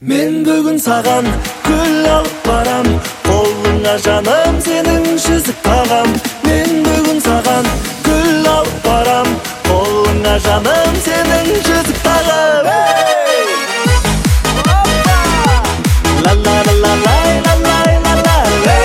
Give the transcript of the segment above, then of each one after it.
Мен бүгін саған гүл алып барам, қолыңа жаным сенің жүзік тағам. Мен бүгін саған гүл алып барам, қолыңа жаным сенің жүзік тағам. La la la la la la la la la.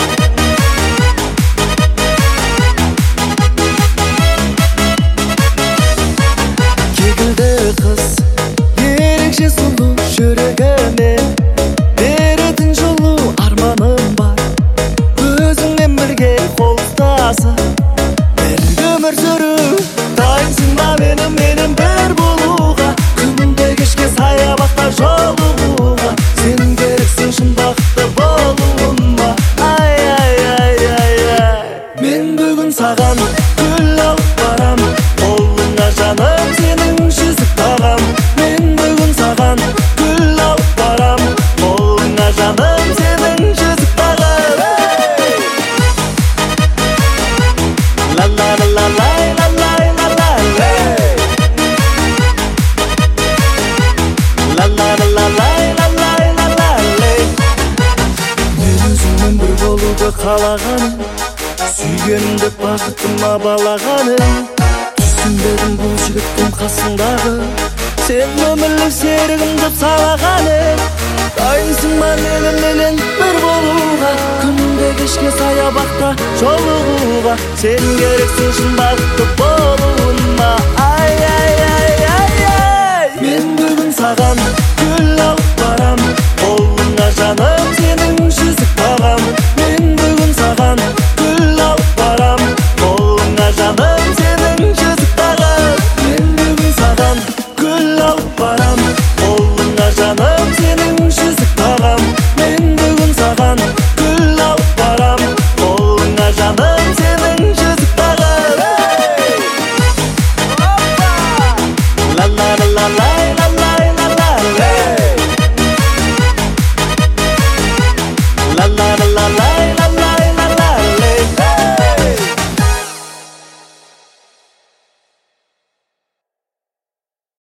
Кегілді қыз, ерекше сұлу жүрегіме, беретін жылу арманым бар, өзіңмен бірге қол ұстасып бірге өмір сүру. Дайынсың ба менің бір болуға, күнде кешке саябақта жолығуға, сен керексің шын бақытты болуыма. Ай ай ай ай ай. Мен бүгін саған гүл алып барам, қолыңа жаным сенің жүзік тағам. Мен бүгін саған гүл алып барам, қолыңа жаным сенің жүзік тағам. La la la la la la la la la la. La la la la la la la la la la. Мен өзіңмен бір болуды қалағаным, сүйгенімді бақытыма балағаным. Түсінбедім бұл жігіттің қасындағы, сен өмірлік серігім деп санағаным. Дайынсың ба менімен бір болуға, күнде кешке саябақта жолығуға, сен керексің шын бақытты болуыма. Ай ай ай ай ай. Мен бүгін саған гүл алып барам, қолыңа жаным сенің жүзік тағам. Мен бүгін саған гүл алып барам, қолыңа жаным сенің жүзік тағам. Мен бүгін саған гүл алып барам, қолыңа жаным сенің жүзік тағам. Мен бүгін саған гүл алып барам, қолыңа жаным сенің жүзік тағам. La la la la la la la la la la. La la la la la.